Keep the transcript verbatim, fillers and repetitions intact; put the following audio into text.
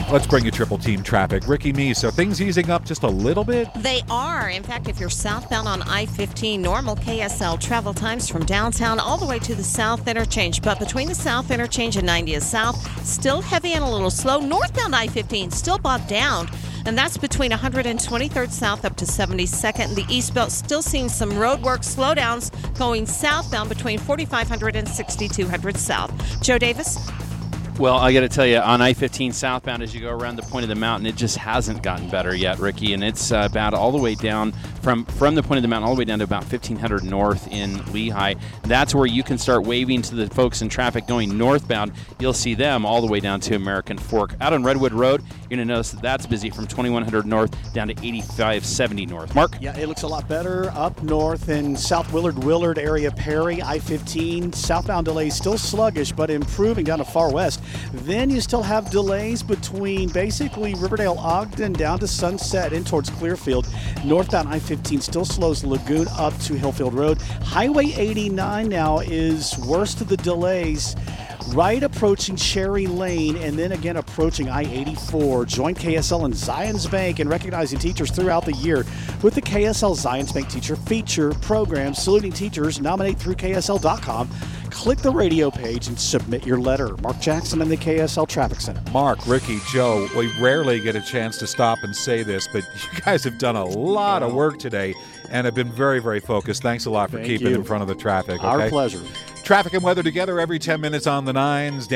Let's bring you triple team traffic. Ricky Me, so things easing up just a little bit? They are. In fact, if you're southbound on I fifteen, normal K S L travel times from downtown all the way to the south interchange. But between the south interchange and ninetieth South, still heavy and a little slow. Northbound I fifteen, still bogged down. And that's between one hundred twenty-third South up to seventy-second. The East Belt still seeing some road work slowdowns going southbound between forty-five hundred and sixty-two hundred South. Joe Davis? Well, I got to tell you, on I fifteen southbound, as you go around the point of the mountain, it just hasn't gotten better yet, Ricky. And it's uh, bad all the way down from, from the point of the mountain all the way down to about fifteen hundred north in Lehigh. That's where you can start waving to the folks in traffic going northbound. You'll see them all the way down to American Fork. Out on Redwood Road, you're going to notice that that's busy from twenty-one hundred north down to eighty-five seventy north. Mark? Yeah, it looks a lot better up north in South Willard, Willard area, Perry, I fifteen. Southbound delays still sluggish, but improving down to far west. Then you still have delays between basically Riverdale, Ogden, down to Sunset in towards Clearfield. Northbound I fifteen still slows Lagoon up to Hillfield Road. Highway eighty-nine now is worst of the delays, right approaching Cherry Lane, and then again approaching I eighty-four. Join K S L and Zions Bank in recognizing teachers throughout the year with the K S L Zions Bank Teacher Feature Program. Saluting teachers, nominate through K S L dot com. Click the radio page and submit your letter. Mark Jackson in the K S L Traffic Center. Mark, Ricky, Joe, we rarely get a chance to stop and say this, but you guys have done a lot of work today and have been very, very focused. Thanks a lot for Thank keeping you. in front of the traffic. Okay? Our pleasure. Traffic and weather together every ten minutes on the nines.